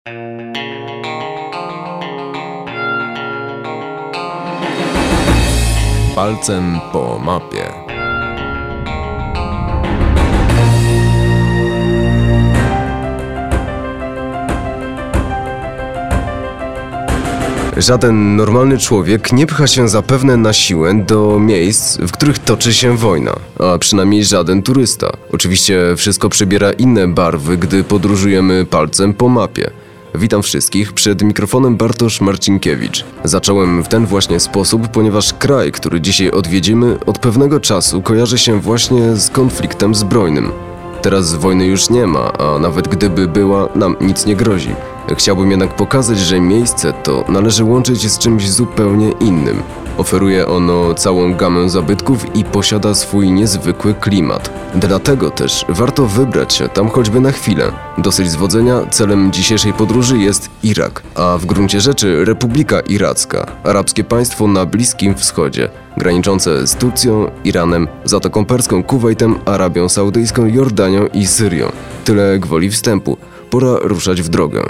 Palcem po mapie. Żaden normalny człowiek nie pcha się zapewne na siłę do miejsc, w których toczy się wojna, a przynajmniej żaden turysta. Oczywiście wszystko przybiera inne barwy, gdy podróżujemy palcem po mapie. Witam wszystkich, przed mikrofonem Bartosz Marcinkiewicz. Zacząłem w ten właśnie sposób, ponieważ kraj, który dzisiaj odwiedzimy, od pewnego czasu kojarzy się właśnie z konfliktem zbrojnym. Teraz wojny już nie ma, a nawet gdyby była, nam nic nie grozi. Chciałbym jednak pokazać, że miejsce to należy łączyć z czymś zupełnie innym. Oferuje ono całą gamę zabytków i posiada swój niezwykły klimat. Dlatego też warto wybrać się tam choćby na chwilę. Dosyć zwodzenia, celem dzisiejszej podróży jest Irak, a w gruncie rzeczy Republika Iracka, arabskie państwo na Bliskim Wschodzie, graniczące z Turcją, Iranem, Zatoką Perską, Kuwejtem, Arabią Saudyjską, Jordanią i Syrią. Tyle gwoli wstępu. Pora ruszać w drogę.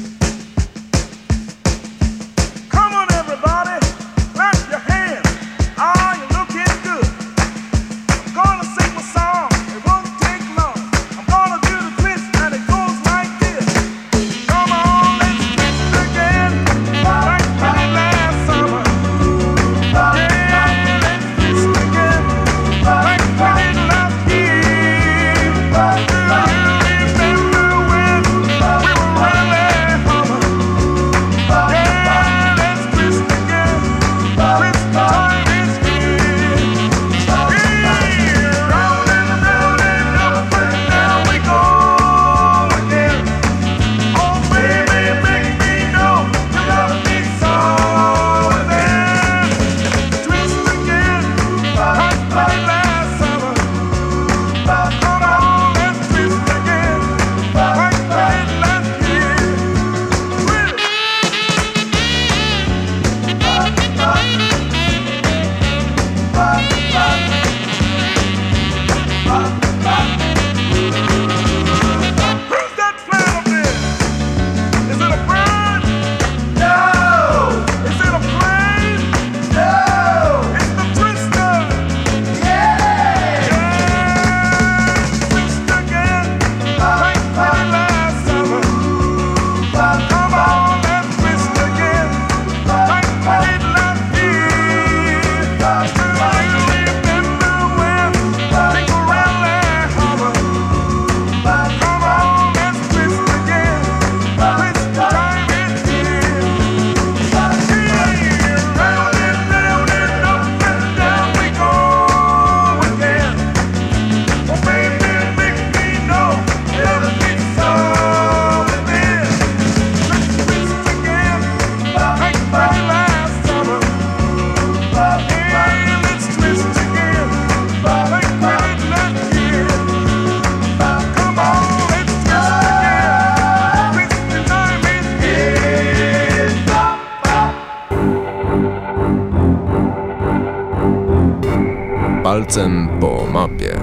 Palcem po mapie.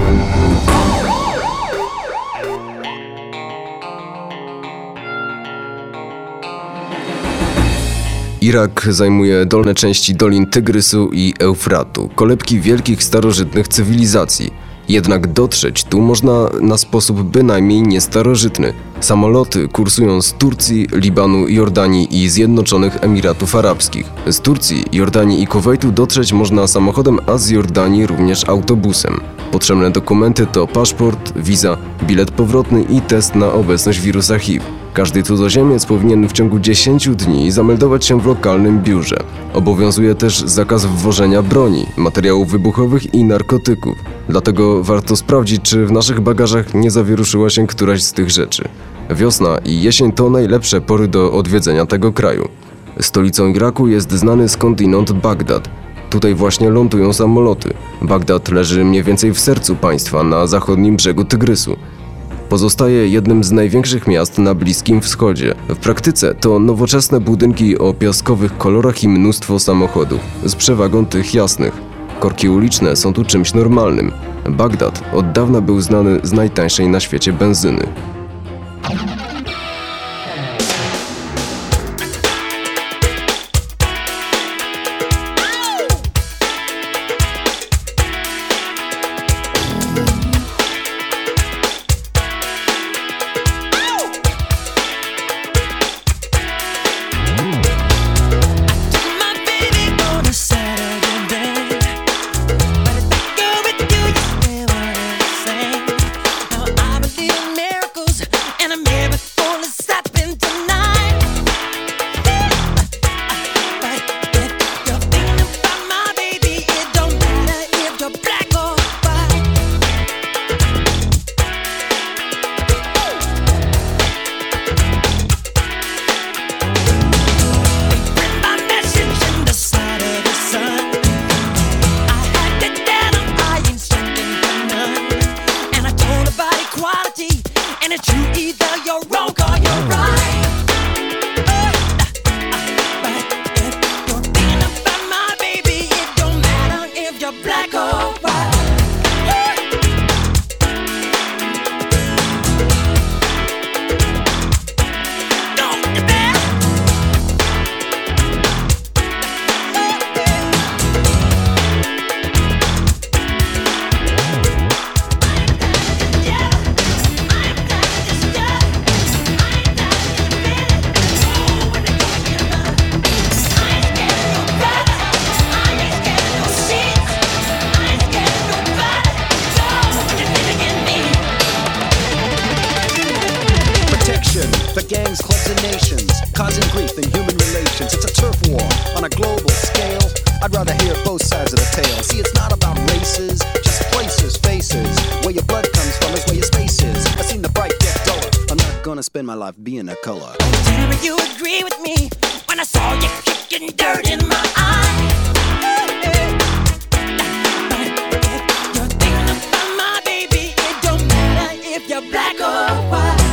Irak zajmuje dolne części dolin Tygrysu i Eufratu, kolebki wielkich starożytnych cywilizacji. Jednak dotrzeć tu można na sposób bynajmniej niestarożytny. Samoloty kursują z Turcji, Libanu, Jordanii i Zjednoczonych Emiratów Arabskich. Z Turcji, Jordanii i Kuwejtu dotrzeć można samochodem, a z Jordanii również autobusem. Potrzebne dokumenty to paszport, wiza, bilet powrotny i test na obecność wirusa HIV. Każdy cudzoziemiec powinien w ciągu 10 dni zameldować się w lokalnym biurze. Obowiązuje też zakaz wwożenia broni, materiałów wybuchowych i narkotyków. Dlatego warto sprawdzić, czy w naszych bagażach nie zawieruszyła się któraś z tych rzeczy. Wiosna i jesień to najlepsze pory do odwiedzenia tego kraju. Stolicą Iraku jest znany skądinąd Bagdad. Tutaj właśnie lądują samoloty. Bagdad leży mniej więcej w sercu państwa, na zachodnim brzegu Tygrysu. Pozostaje jednym z największych miast na Bliskim Wschodzie. W praktyce to nowoczesne budynki o piaskowych kolorach i mnóstwo samochodów, z przewagą tych jasnych. Korki uliczne są tu czymś normalnym. Bagdad od dawna był znany z najtańszej na świecie benzyny. cities and nations, causing grief in human relations. It's a turf war on a global scale. I'd rather hear both sides of the tale. See, it's not about races, just places, faces. Where your blood comes from is where your space is. I've seen the bright get duller. I'm not gonna spend my life being a color. Tell me you agree with me when I saw you kicking dirt in my eye. You're thinking about my baby. It don't matter if you're black or white.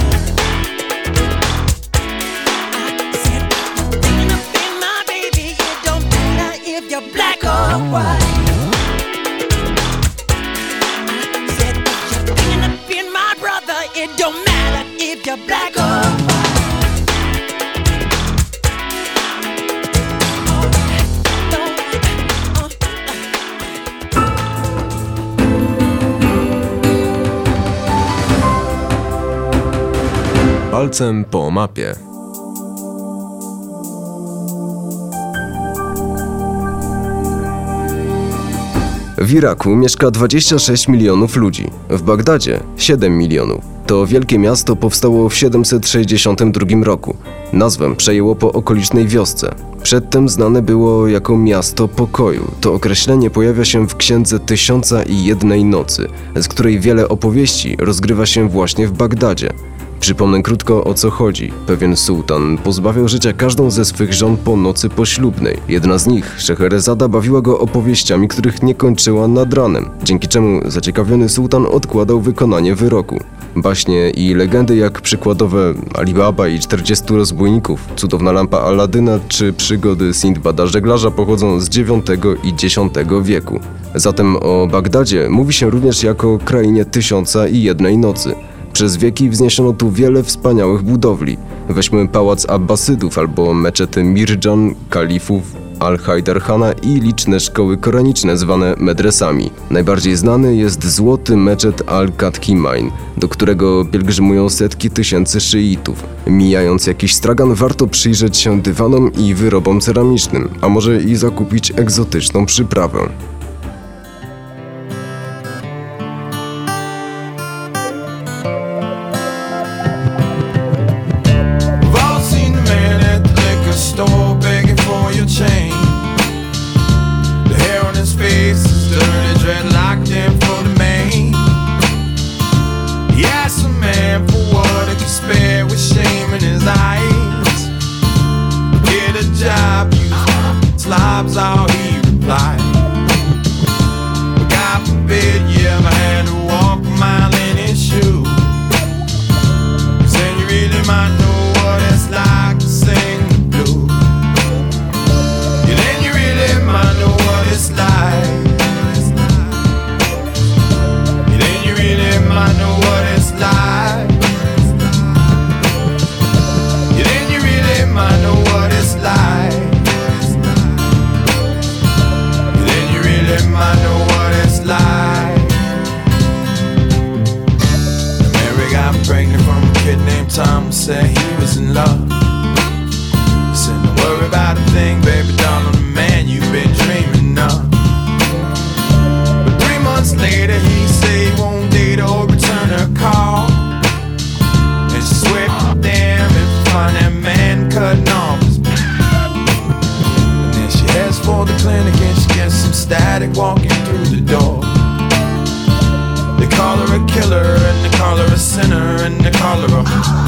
I said you're thinking about my baby. It don't matter if you're black or white. I said you're thinking about my brother. It don't matter if you're black or white. Palcem po mapie. W Iraku mieszka 26 milionów ludzi, w Bagdadzie 7 milionów. To wielkie miasto powstało w 762 roku. Nazwę przejęło po okolicznej wiosce. Przedtem znane było jako miasto pokoju. To określenie pojawia się w księdze Tysiąca i Jednej Nocy, z której wiele opowieści rozgrywa się właśnie w Bagdadzie. Przypomnę krótko, o co chodzi. Pewien sułtan pozbawiał życia każdą ze swych żon po nocy poślubnej. Jedna z nich, Szeherezada, bawiła go opowieściami, których nie kończyła nad ranem, dzięki czemu zaciekawiony sułtan odkładał wykonanie wyroku. Baśnie i legendy jak przykładowe Ali Baba i 40 rozbójników, Cudowna lampa Aladyna czy przygody Sindbada żeglarza pochodzą z IX i X wieku. Zatem o Bagdadzie mówi się również jako krainie Tysiąca i Jednej Nocy. Przez wieki wzniesiono tu wiele wspaniałych budowli. Weźmy pałac Abbasydów albo meczety Mirdżan, kalifów, Al-Hajdar Khana i liczne szkoły koraniczne zwane medresami. Najbardziej znany jest złoty meczet Al-Katkimain, do którego pielgrzymują setki tysięcy szyitów. Mijając jakiś stragan, warto przyjrzeć się dywanom i wyrobom ceramicznym, a może i zakupić egzotyczną przyprawę. Slob's all he replied. God forbid you ever had to walk a mile in his shoes. 'Cause then you really might know what it's like to sing the blues. Yeah, then you really might know what it's like. Yeah, then you really might know what it's like. Yeah, then you really might know what it's like. I know what it's like. Mary got pregnant from a kid named Tom, said he was in love. Said don't worry about a thing, baby doll, I'm the man you've been dreaming of. But 3 months later he said he won't date or return her call. And she swept damn and find that man cutting off his and then she heads for the clinic and she gets some static walking through the door. They call her a killer and they call her a sinner and they call her a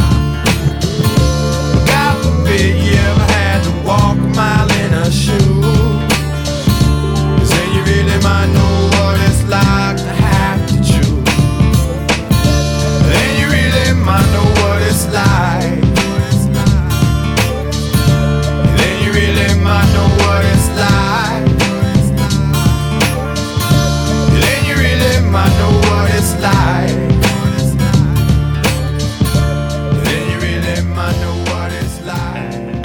God forbid you ever had to walk a mile in her shoes. 'Cause then you really might know what it's like to have to choose. Then you really might know what it's like. Then you really might know what it's like. Then you really might know what it's like. Then you really might know what it's like.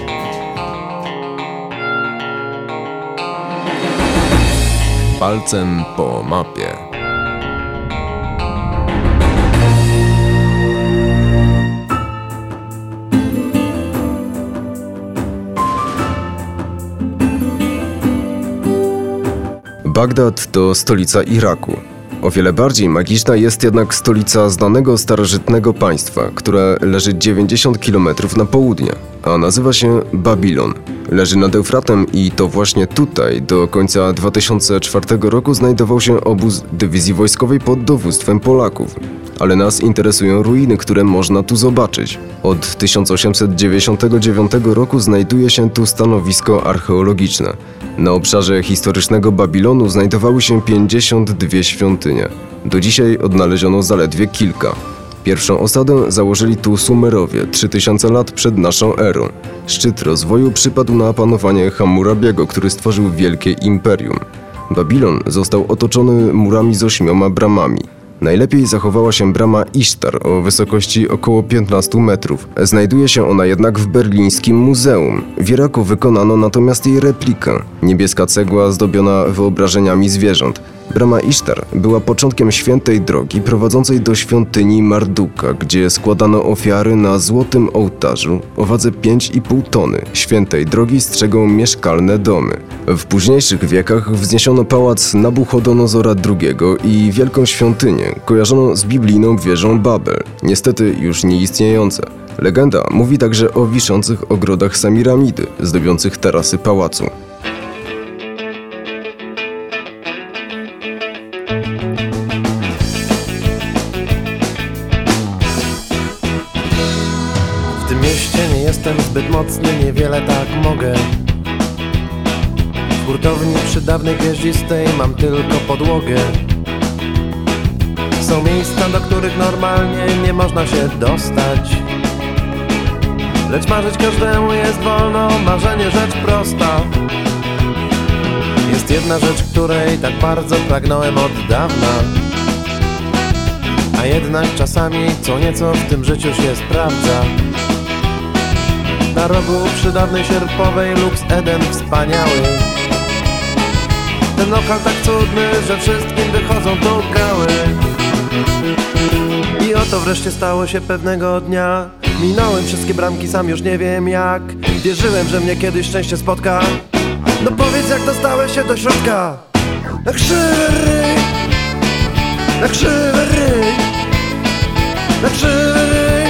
Palcem po mapie. Bagdad to stolica Iraku. O wiele bardziej magiczna jest jednak stolica znanego starożytnego państwa, które leży 90 km na południe, a nazywa się Babilon. Leży nad Eufratem i to właśnie tutaj do końca 2004 roku znajdował się obóz dywizji wojskowej pod dowództwem Polaków. Ale nas interesują ruiny, które można tu zobaczyć. Od 1899 roku znajduje się tu stanowisko archeologiczne. Na obszarze historycznego Babilonu znajdowały się 52 świątynie. Do dzisiaj odnaleziono zaledwie kilka. Pierwszą osadę założyli tu Sumerowie 3000 lat przed naszą erą. Szczyt rozwoju przypadł na panowanie Hammurabiego, który stworzył wielkie imperium. Babilon został otoczony murami z 8 bramami. Najlepiej zachowała się brama Isztar o wysokości około 15 metrów. Znajduje się ona jednak w berlińskim muzeum. W Iraku wykonano natomiast jej replikę. Niebieska cegła zdobiona wyobrażeniami zwierząt. Brama Isztar była początkiem świętej drogi prowadzącej do świątyni Marduka, gdzie składano ofiary na złotym ołtarzu o wadze 5,5 tony. Świętej drogi strzegą mieszkalne domy. W późniejszych wiekach wzniesiono pałac Nabuchodonozora II i wielką świątynię, kojarzoną z biblijną wieżą Babel, niestety już nieistniejąca. Legenda mówi także o wiszących ogrodach Samiramidy, zdobiących tarasy pałacu. W tym mieście nie jestem zbyt mocny, niewiele tak mogę. W hurtowni przy dawnej gwieździstej mam tylko podłogę. Są miejsca, do których normalnie nie można się dostać, lecz marzyć każdemu jest wolno, marzenie rzecz prosta. Jest jedna rzecz, której tak bardzo pragnąłem od dawna, a jednak czasami co nieco w tym życiu się sprawdza. Na rogu przy dawnej sierpowej Lux Eden wspaniały. Ten lokal tak cudny, że wszystkim wychodzą tu gały. I oto wreszcie stało się pewnego dnia. Minąłem wszystkie bramki, sam już nie wiem jak. Wierzyłem, że mnie kiedyś szczęście spotka. No powiedz, jak dostałeś się do środka. Na krzywy ryj, na krzywy ryj, na krzywy ryj.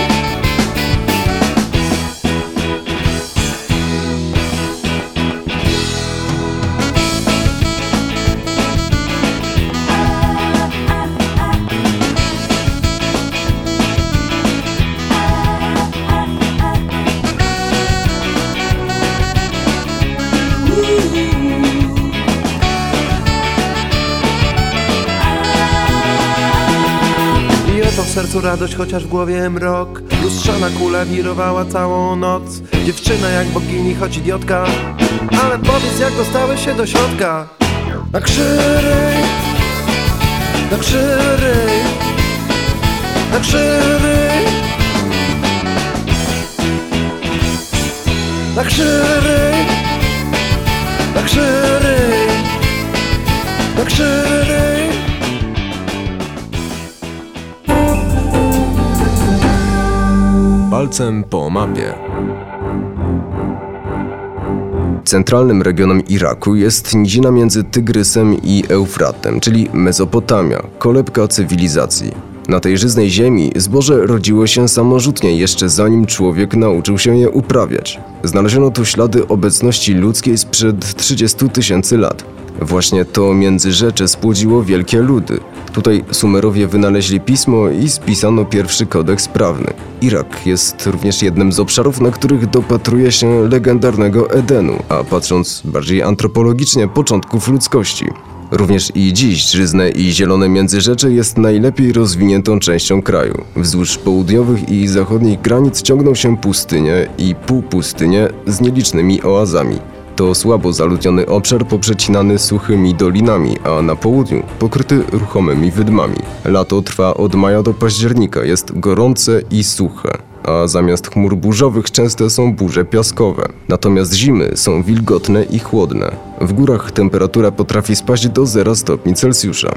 W sercu radość, chociaż w głowie mrok. Lustrzana kula wirowała całą noc. Dziewczyna jak bogini, choć idiotka. Ale powiedz, jak dostałeś się do środka. Na krzywy ryj, na krzywy ryj, na krzywy ryj, na krzywy ryj, na krzywy ryj, na krzywy ryj. Palcem po mapie. Centralnym regionem Iraku jest nizina między Tygrysem i Eufratem, czyli Mezopotamia, kolebka cywilizacji. Na tej żyznej ziemi zboże rodziło się samorzutnie jeszcze zanim człowiek nauczył się je uprawiać. Znaleziono tu ślady obecności ludzkiej sprzed 30 000 lat. Właśnie to międzyrzecze spłodziło wielkie ludy. Tutaj Sumerowie wynaleźli pismo i spisano pierwszy kodeks prawny. Irak jest również jednym z obszarów, na których dopatruje się legendarnego Edenu, a patrząc bardziej antropologicznie, początków ludzkości. Również i dziś żyzne i zielone Międzyrzecze jest najlepiej rozwiniętą częścią kraju. Wzdłuż południowych i zachodnich granic ciągną się pustynie i półpustynie z nielicznymi oazami. To słabo zaludniony obszar poprzecinany suchymi dolinami, a na południu pokryty ruchomymi wydmami. Lato trwa od maja do października, jest gorące i suche, a zamiast chmur burzowych częste są burze piaskowe. Natomiast zimy są wilgotne i chłodne. W górach temperatura potrafi spaść do 0 stopni Celsjusza.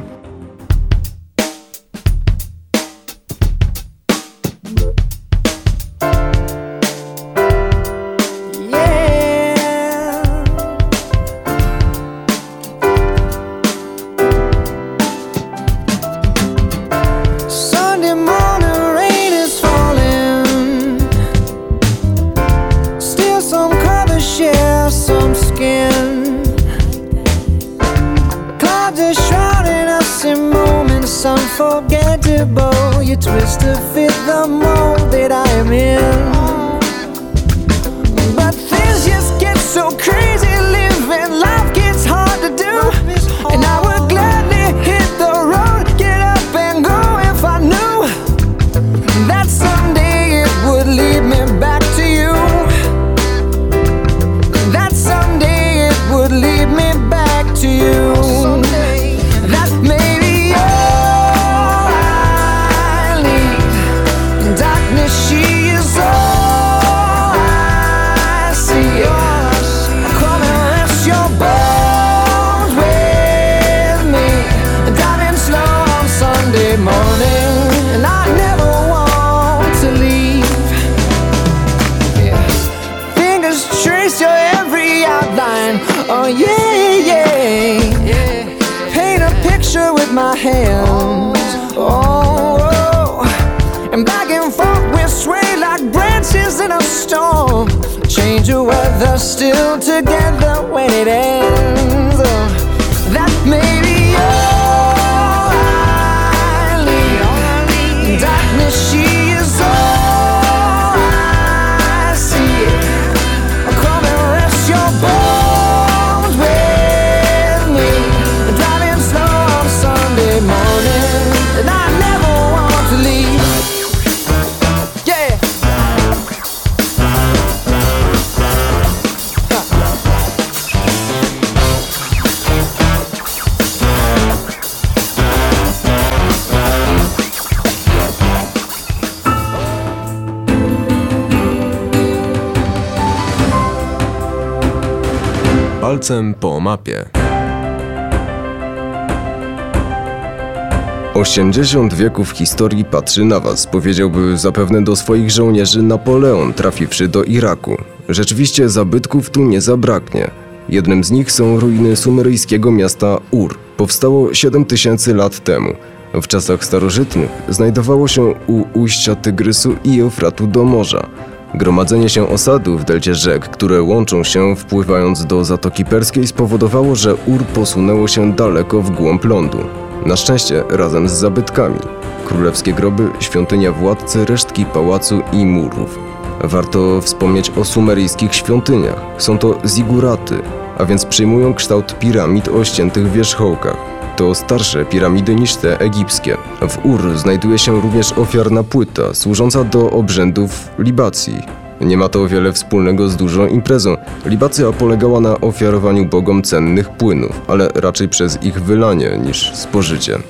unforgettable. You twist to fit the mold that I am in. But things just get so crazy living. Life gets hard to do. And I would gladly hit the road, get up and go if I knew that someday it would lead me back to you. That someday it would lead me back to you. That maybe all I need. Darkness, she is all I see. Come and rest your bones with me. Driving slow on Sunday morning, and I never want to leave. Yeah. Fingers trace your every outline. Oh yeah, yeah. Paint a picture with my hands. Oh, and back and forth we sway like branches in a storm. Change the weather, still together when it ends. Oh, that may be all I need. Darkness, she is all I see. Come and rest your bones with me. Driving slow on Sunday morning, and I never want to leave. Yeah. Palcem po mapie. 80 wieków historii patrzy na was, powiedziałby zapewne do swoich żołnierzy Napoleon, trafiwszy do Iraku. Rzeczywiście zabytków tu nie zabraknie. Jednym z nich są ruiny sumeryjskiego miasta Ur. Powstało 7000 lat temu. W czasach starożytnych znajdowało się u ujścia Tygrysu i Eufratu do morza. Gromadzenie się osadu w delcie rzek, które łączą się wpływając do Zatoki Perskiej, spowodowało, że Ur posunęło się daleko w głąb lądu. Na szczęście razem z zabytkami. Królewskie groby, świątynia władcy, resztki pałacu i murów. Warto wspomnieć o sumeryjskich świątyniach. Są to ziguraty, a więc przyjmują kształt piramid o ściętych wierzchołkach. To starsze piramidy niż te egipskie. W Ur znajduje się również ofiarna płyta, służąca do obrzędów libacji. Nie ma to wiele wspólnego z dużą imprezą. Libacja polegała na ofiarowaniu bogom cennych płynów, ale raczej przez ich wylanie niż spożycie.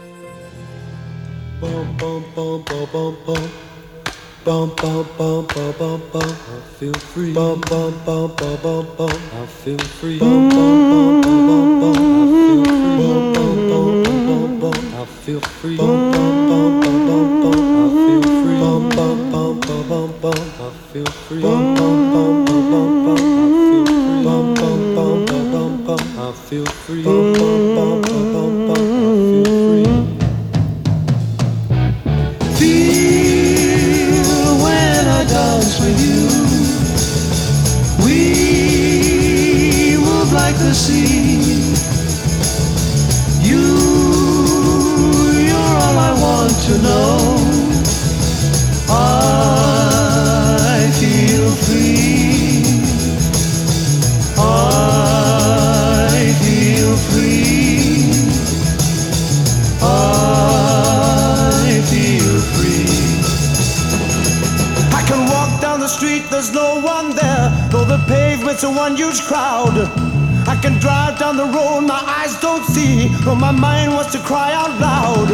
There's no one there, though the pavement's a one huge crowd. I can drive down the road, my eyes don't see, but my mind wants to cry out loud.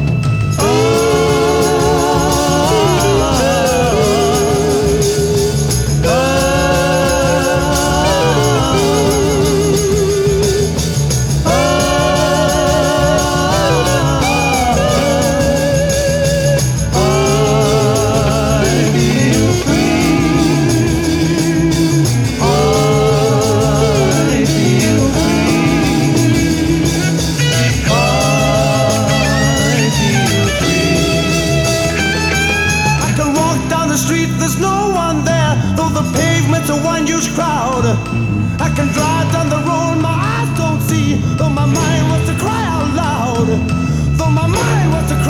There's no one there, though the pavement's a one huge crowd. I can drive down the road, my eyes don't see, though my mind wants to cry out loud. Though my mind wants to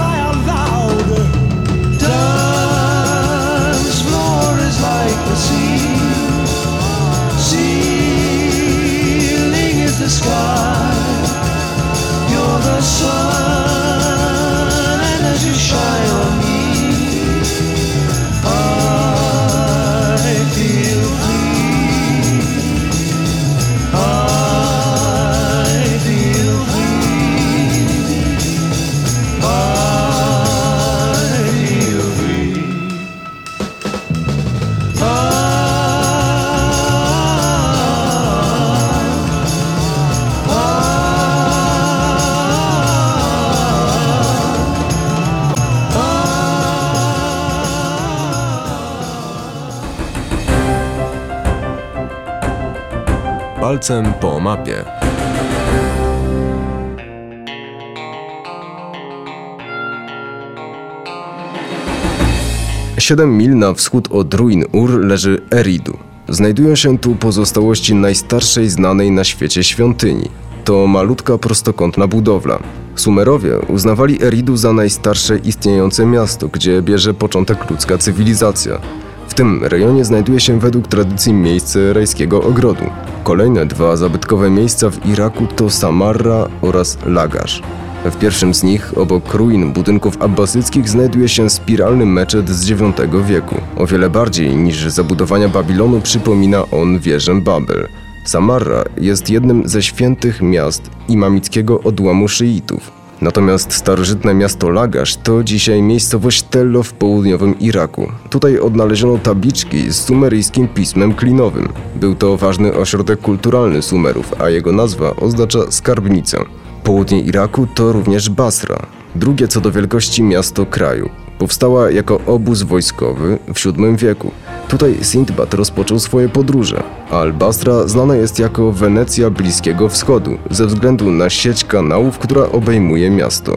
Palcem po mapie. Siedem mil na wschód od ruin Ur leży Eridu. Znajdują się tu pozostałości najstarszej znanej na świecie świątyni. To malutka prostokątna budowla. Sumerowie uznawali Eridu za najstarsze istniejące miasto, gdzie bierze początek ludzka cywilizacja. W tym rejonie znajduje się według tradycji miejsce rajskiego ogrodu. Kolejne dwa zabytkowe miejsca w Iraku to Samarra oraz Lagash. W pierwszym z nich, obok ruin budynków abbasyckich, znajduje się spiralny meczet z IX wieku. O wiele bardziej niż zabudowania Babilonu przypomina on wieżę Babel. Samarra jest jednym ze świętych miast imamickiego odłamu szyitów. Natomiast starożytne miasto Lagash to dzisiaj miejscowość Tello w południowym Iraku. Tutaj odnaleziono tabliczki z sumeryjskim pismem klinowym. Był to ważny ośrodek kulturalny Sumerów, a jego nazwa oznacza skarbnicę. Południe Iraku to również Basra, drugie co do wielkości miasto kraju. Powstała jako obóz wojskowy w VII wieku. Tutaj Sindbad rozpoczął swoje podróże. Al-Basra znana jest jako Wenecja Bliskiego Wschodu ze względu na sieć kanałów, która obejmuje miasto.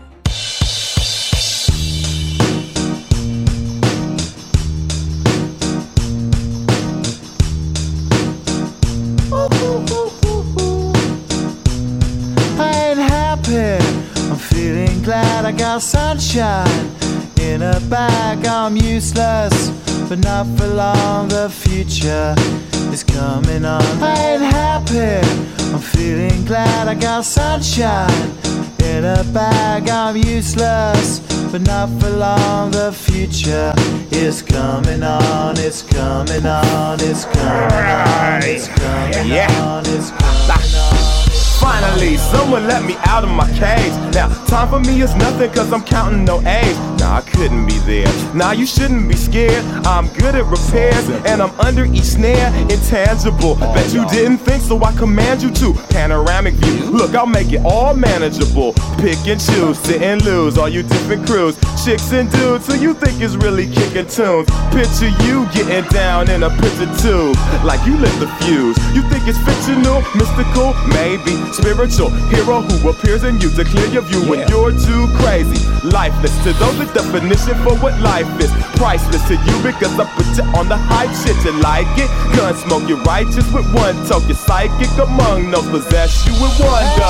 I'm feeling glad I got sunshine in a bag. I'm useless, but not for long. The future is coming on. I ain't happy. I'm feeling glad I got sunshine in a bag. I'm useless, but not for long. The future is coming on. It's coming on. It's coming on. It's coming on. It's coming on. Finally, someone let me out of my cage. Now, time for me is nothing cause I'm counting no A's. Nah, I couldn't be there. Nah, you shouldn't be scared. I'm good at repairs and I'm under each snare. Intangible, bet you didn't think so I command you to. Panoramic view, look, I'll make it all manageable. Pick and choose, sit and lose, all you different crews. Chicks and dudes who you think is really kicking tunes. Picture you getting down in a picture tube, like you lit the fuse. You think it's fictional, mystical, maybe. Spiritual hero who appears in you to clear your view when you're too crazy. Lifeless to those, the definition for what life is. Priceless to you because I put you on the hype shit. You like it? Gun smoke, you're righteous with one toe. You're psychic among those, possess you with one go.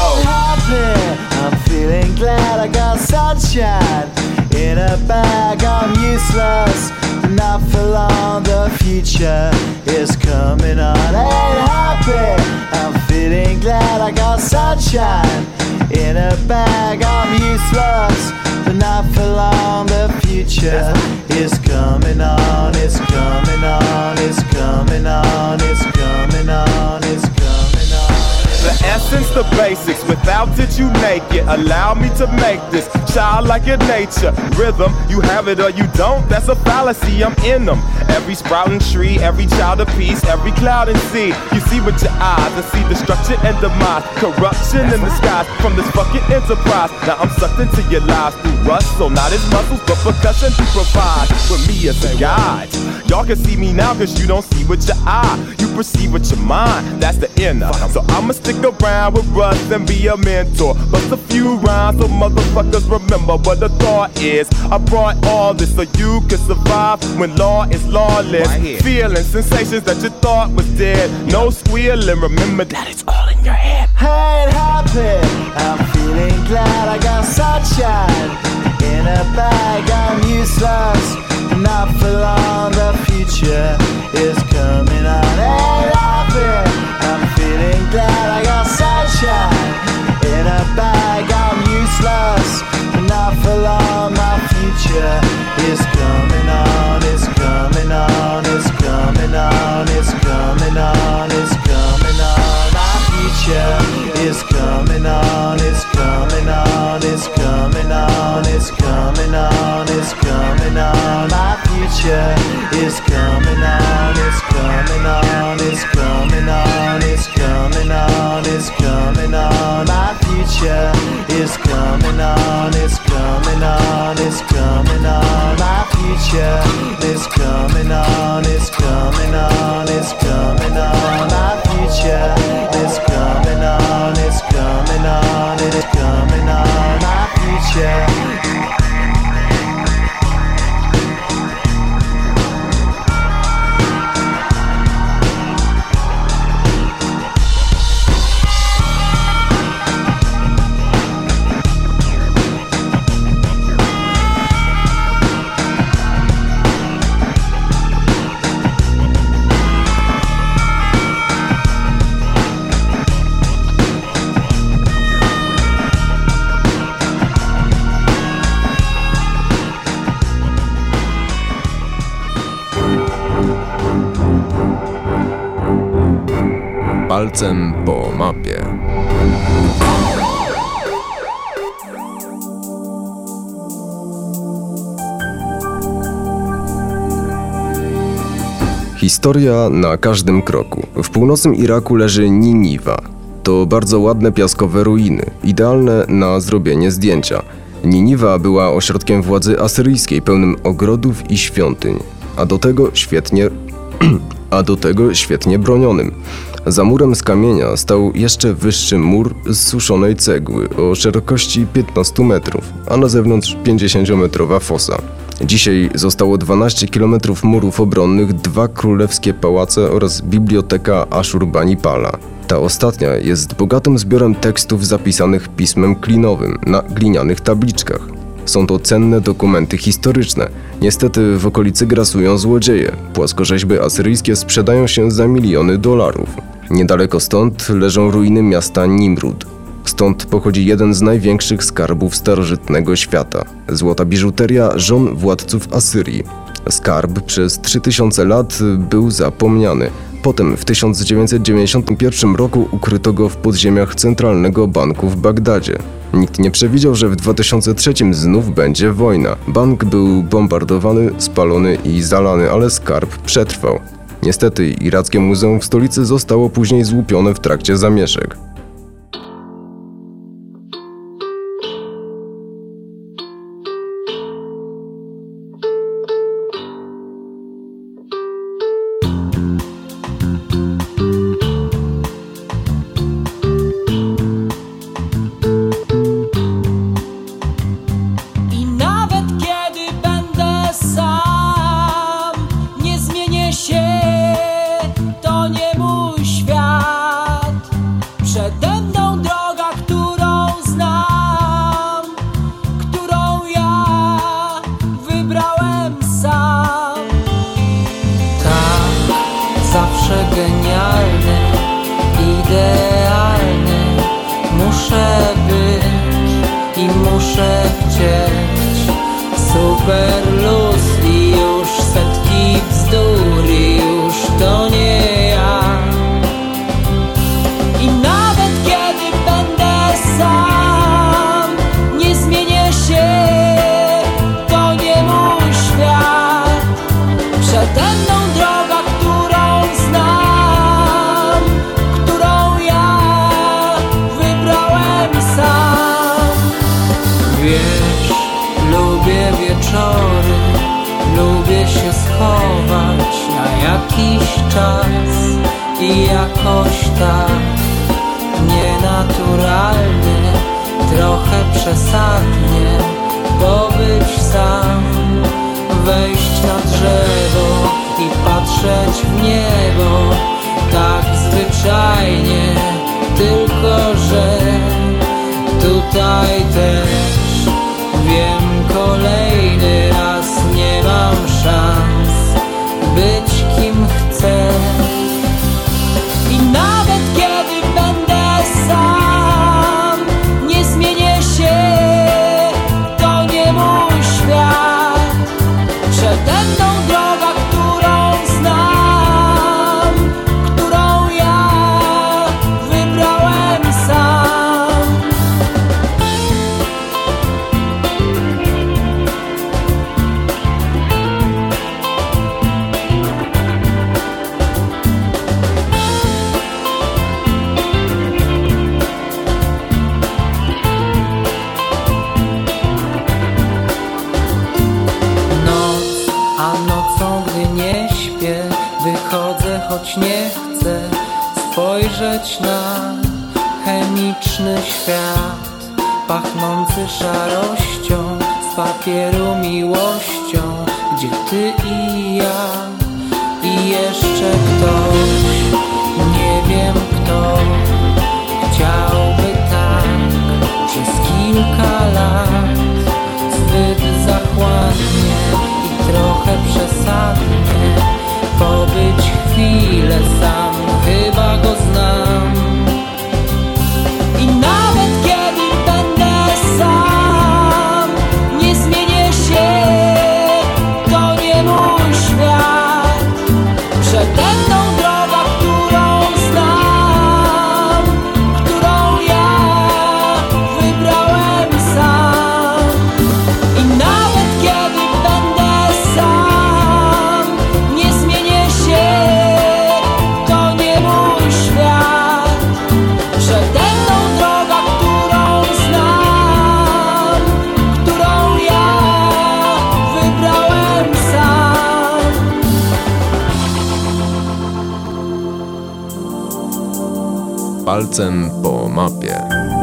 I'm feeling glad I got sunshine in a bag. I'm useless, not for long. The future is coming on. Ain't happy. I'm feeling glad I got sunshine in a bag. I'm useless, but not for long. The future is coming on. It's coming on. It's coming on. It's coming on. It's coming on. The essence, the basics, without it you naked. Allow me to make this childlike in nature. Rhythm, you have it or you don't, that's a fallacy, I'm in them. Every sprouting tree, every child of peace, every cloud and sea. You see with your eyes and see destruction and demise. Corruption in the skies from this fucking enterprise. Now I'm sucked into your lives through rust, so not as muscles, but percussion to provide with me as a guide. Y'all can see me now cause you don't see with your eye. You perceive with your mind, that's the inner. So I'ma stick around with Russ and be a mentor. Bust a few rhymes so motherfuckers remember what the thought is. I brought all this so you can survive when law is lawless. Feeling sensations that you thought was dead. No squealing, remember that it's all in your head. I ain't happy. I'm feeling glad I got sunshine in a bag. I'm useless, not for long. The future is coming on. Ain't happy. I'm feeling glad I got sunshine in a bag. I'm useless, not for long. My future is coming on. It's coming on. It's coming on. It's coming on. It's coming on. My future is coming on. It's coming on. It's coming on. It's coming on. It's coming on. My future is coming on. It's coming on. It's coming on. It's coming on. It's coming on. My future is coming on. It's coming on. It's coming on. My future is coming on. It's coming on. It's coming on. My future Palcem po mapie. Historia na każdym kroku. W północnym Iraku leży Niniwa. To bardzo ładne piaskowe ruiny, idealne na zrobienie zdjęcia. Niniwa była ośrodkiem władzy asyryjskiej, pełnym ogrodów i świątyń, a do tego świetnie bronionym. Za murem z kamienia stał jeszcze wyższy mur z suszonej cegły o szerokości 15 metrów, a na zewnątrz 50-metrowa fosa. Dzisiaj zostało 12 km murów obronnych, 2 królewskie pałace oraz biblioteka Ashurbanipala. Ta ostatnia jest bogatym zbiorem tekstów zapisanych pismem klinowym na glinianych tabliczkach. Są to cenne dokumenty historyczne. Niestety w okolicy grasują złodzieje. Płaskorzeźby asyryjskie sprzedają się za miliony dolarów. Niedaleko stąd leżą ruiny miasta Nimrud. Stąd pochodzi jeden z największych skarbów starożytnego świata. Złota biżuteria żon władców Asyrii. Skarb przez 3000 lat był zapomniany. Potem w 1991 roku ukryto go w podziemiach Centralnego Banku w Bagdadzie. Nikt nie przewidział, że w 2003 znów będzie wojna. Bank był bombardowany, spalony i zalany, ale skarb przetrwał. Niestety irackie muzeum w stolicy zostało później złupione w trakcie zamieszek. Lubię się schować na jakiś czas i jakoś tak nienaturalnie, trochę przesadnie pobyć sam, wejść na drzewo i patrzeć w niebo, tak zwyczajnie, tylko że tutaj też wiem, kolejny raz nie mam szans być kim chcę. I nawet kiedy będę sam, nie zmienię się, to nie mój świat. Przede mną droga, którą znam, którą ja wybrałem sam. Wychodzę, choć nie chcę spojrzeć na chemiczny świat, pachnący szarością, z papieru miłością, gdzie ty i ja i jeszcze ktoś, nie wiem kto, chciałby tak przez kilka lat, zbyt zachłannie i trochę przesadnie pobyć chwilę sam, chyba go znam. I nawet kiedy będę sam, nie zmienię się, to nie mój świat. Przede mną droga, którą znam, palcem po mapie.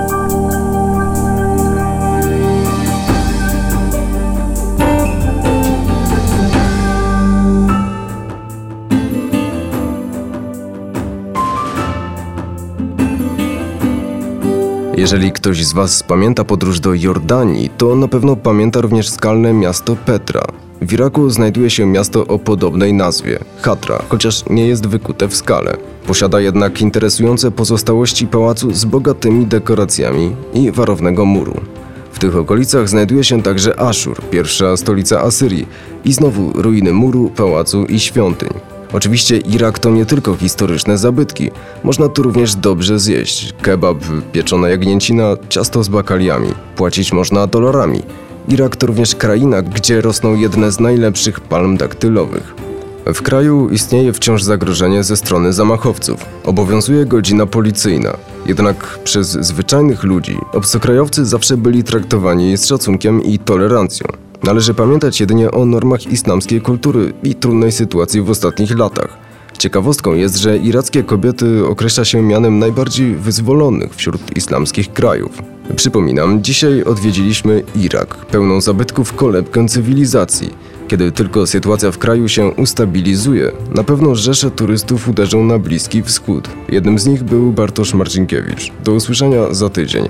Jeżeli ktoś z Was pamięta podróż do Jordanii, to na pewno pamięta również skalne miasto Petra. W Iraku znajduje się miasto o podobnej nazwie, Hatra, chociaż nie jest wykute w skale. Posiada jednak interesujące pozostałości pałacu z bogatymi dekoracjami i warownego muru. W tych okolicach znajduje się także Aszur, pierwsza stolica Asyrii, i znowu ruiny muru, pałacu i świątyń. Oczywiście Irak to nie tylko historyczne zabytki, można tu również dobrze zjeść. Kebab, pieczona jagnięcina, ciasto z bakaliami. Płacić można dolarami. Irak to również kraina, gdzie rosną jedne z najlepszych palm daktylowych. W kraju istnieje wciąż zagrożenie ze strony zamachowców. Obowiązuje godzina policyjna. Jednak przez zwyczajnych ludzi obcokrajowcy zawsze byli traktowani z szacunkiem i tolerancją. Należy pamiętać jedynie o normach islamskiej kultury i trudnej sytuacji w ostatnich latach. Ciekawostką jest, że irackie kobiety określa się mianem najbardziej wyzwolonych wśród islamskich krajów. Przypominam, dzisiaj odwiedziliśmy Irak, pełną zabytków kolebkę cywilizacji. Kiedy tylko sytuacja w kraju się ustabilizuje, na pewno rzesze turystów uderzą na Bliski Wschód. Jednym z nich był Bartosz Marcinkiewicz. Do usłyszenia za tydzień.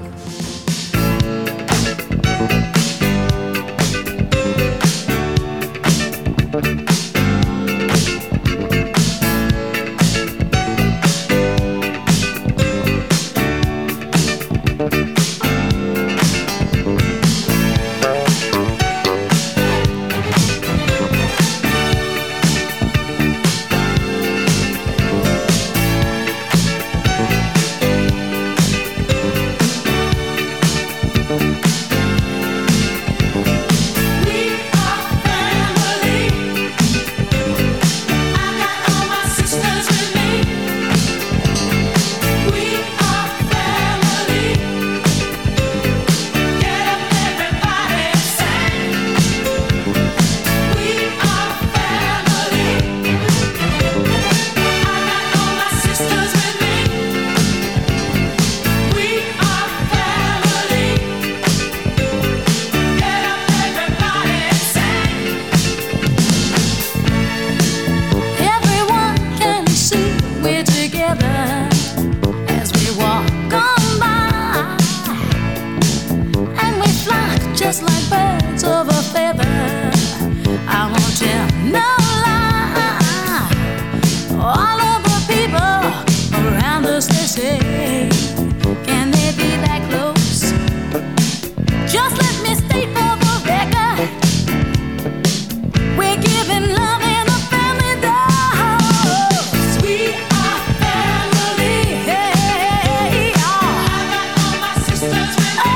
Just like birds of a feather, I won't tell no lie. All of the people around us, they say, can they be that close? Just let me state for the record, we're giving love in a family dose. We are family. Hey, I got all my sisters with me.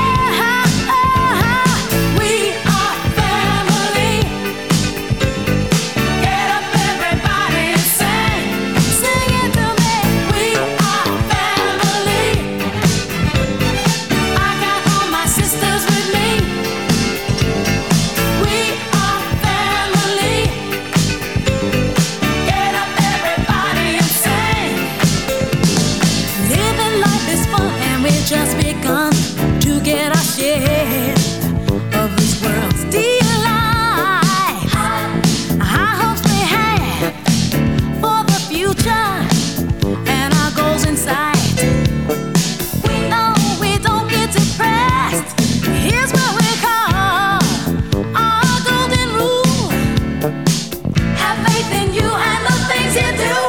Just begun to get our share of this world's delight. High hopes we have for the future and our goals in sight. We know we don't get depressed. Here's what we call our golden rule. Have faith in you and the things you do.